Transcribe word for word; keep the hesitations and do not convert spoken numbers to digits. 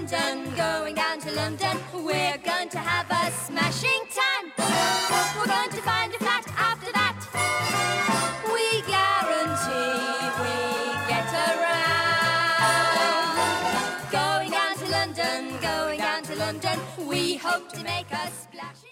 London, going down to London. We're going to have a smashing time. We're going to find a flat after that. We guarantee we get around. Going down to London, going down to London. We hope to make a splash.